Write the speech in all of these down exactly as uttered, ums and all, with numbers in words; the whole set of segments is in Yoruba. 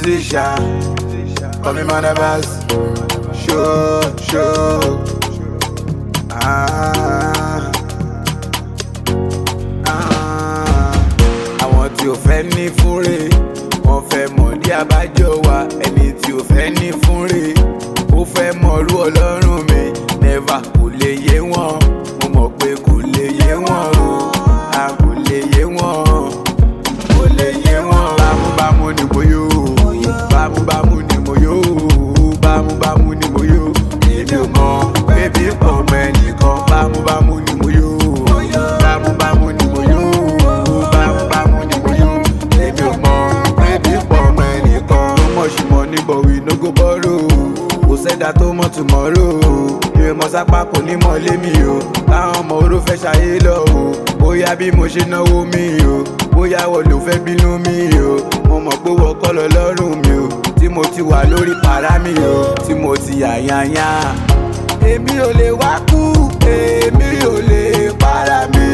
musician, call me Manabas. Show, show. Ah, ah. Àwọn tí ò fẹ́ ní fúnre, wọ́n fẹ́ mọ̀ ní abájọ wa. Ẹni tí ò fẹ́ ní fúnre, ó fẹ́ mọ̀rú Ọlọ́run mi. Never kò lè yé wọn, mo mọ̀ pé kò lè yé wọn o. A kò lè yé wọn, kò lè yé wọn. Bámúbámú ni mo yó, bámúbámú ni mo yó, bámúbámú ni mo yó. Èmi ò mọ̀ pé bí pọ̀ mọ́ ẹnìkan. Bámúbámú ni mo yó, bámúbámú ni mo yó, bámúbámú ni mo yó. Èmi ò mọ̀ pé bí pọ̀ mọ́ ẹnìkan. No much money but we no go borrow. Kò sẹ́dá tó mọ̀ tomorrow. Mi ò mọ̀ sápá kò ní mọ̀ lé mi o. Táwọn ọmọ oró fẹ́ ṣayé lọ o. Bóyá bí mo ṣe náwó mi o. Bóyá wọ́n ló fẹ́ bínú mi o. Mo mọ̀ pé wọ́n kọ́ lọ lọ́rùn mi o. Tí mo ti wà lórí para mi o. Tí mo ti yàyàyà. Èmi ò lè wá kú, èmi ò lè para mi.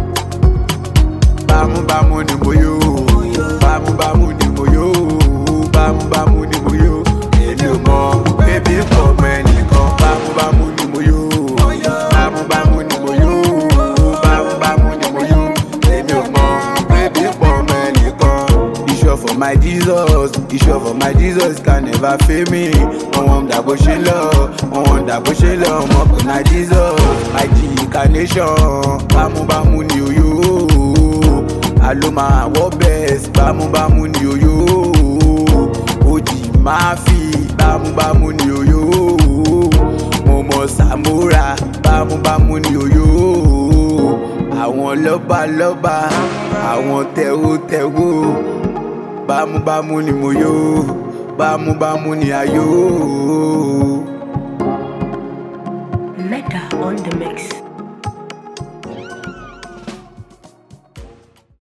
Bámúbámú ni mo yó, bámúbámú ni mo yó, bámúbámú ni mo yó. Èmi ò mọ̀ pé bí pọ̀ mọ́ ẹnìkan. Bámúbámú ni mo yó, bámúbámú ni mo yó, bámúbámú ni mo yó. Èmi ò mọ̀ pé bí pọ̀ mọ́ ẹnìkan. Iṣọ́ for my Jesus, iṣọ́ for my Jesus can never fail me. Wọ́n wọ́n dà bó ṣe lọ, wọ́n wọ́n dà bó ṣe lọ. Ọmọ kò na Jesus, my G incarnation. Bámúbámú ni òyò, àló máa wọ́ bẹ́ẹ̀s. Bámúbámú ni òyò, òjì máa fi. Bámúbámú ni òyò, mo mọ̀ Sàmúrà. Bámúbámú ni òyò, àwọn lọ́balọ́ba, àwọn tẹ̀wótẹ̀wó. Bámúbámú ni mo yó, bámúbámú ni ayó. Meta on the mix.